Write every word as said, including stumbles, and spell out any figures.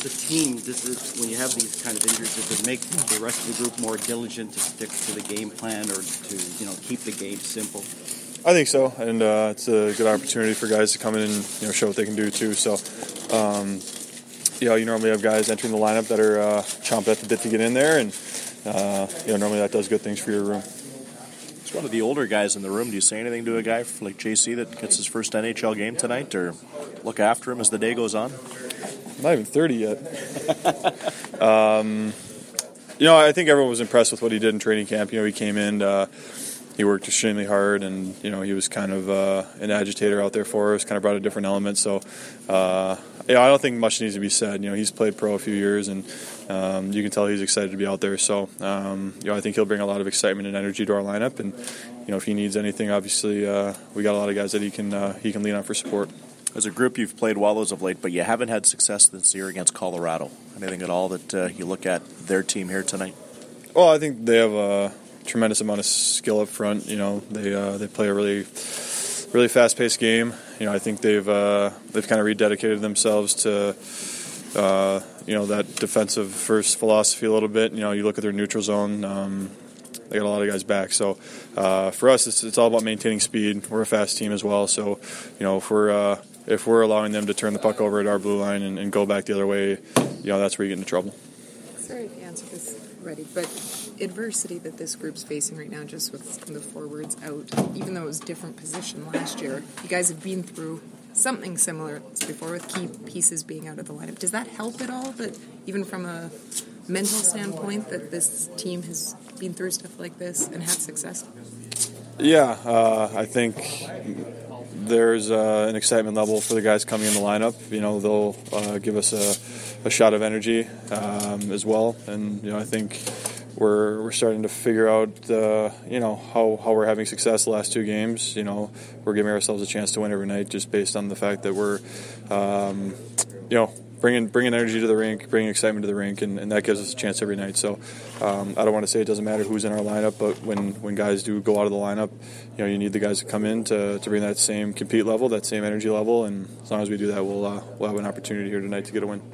the team, does it, when you have these kind of injuries, does it make the rest of the group more diligent to stick to the game plan or to, you know, keep the game simple? I think so, and uh, it's a good opportunity for guys to come in and, you know, show what they can do too. So, um, you know, you normally have guys entering the lineup that are uh, chomping at the bit to get in there, and uh, you know, normally that does good things for your room. It's one of the older guys in the room. Do you say anything to a guy like J C that gets his first N H L game tonight, or look after him as the day goes on? I'm not even thirty yet. um, you know, I think everyone was impressed with what he did in training camp. You know, he came in. Uh, He worked extremely hard, and you know he was kind of uh, an agitator out there for us. Kind of brought a different element. So, uh, yeah, I don't think much needs to be said. You know, he's played pro a few years, and um, you can tell he's excited to be out there. So, um, you know, I think he'll bring a lot of excitement and energy to our lineup. And you know, if he needs anything, obviously, uh, we got a lot of guys that he can uh, he can lean on for support. As a group, you've played well as of late, but you haven't had success this year against Colorado. Anything at all that uh, you look at their team here tonight? Well, I think they have a tremendous amount of skill up front. You know, they uh, they play a really, really fast-paced game. You know, I think they've uh, they've kind of rededicated themselves to uh, you know that defensive first philosophy a little bit. You know, you look at their neutral zone. Um, they got a lot of guys back. So uh, for us, it's, it's all about maintaining speed. We're a fast team as well. So you know, if we're uh, if we're allowing them to turn the puck over at our blue line and, and go back the other way, you know, that's where you get into trouble. Sorry if you answered this already, but adversity that this group's facing right now, just with the forwards out, even though it was a different position last year, you guys have been through something similar before with key pieces being out of the lineup. Does that help at all, that even from a mental standpoint, that this team has been through stuff like this and had success? Yeah, uh, I think there's uh, an excitement level for the guys coming in the lineup. You know, they'll uh, give us a, a shot of energy um, as well, and you know, I think we're we're starting to figure out uh, you know how, how we're having success the last two games. You know, we're giving ourselves a chance to win every night just based on the fact that we're um, you know bringing bringing energy to the rink, bringing excitement to the rink, and, and that gives us a chance every night. So um, I don't want to say it doesn't matter who's in our lineup, but when, when guys do go out of the lineup, you know, you need the guys to come in to, to bring that same compete level, that same energy level, and as long as we do that, we'll uh, we'll have an opportunity here tonight to get a win.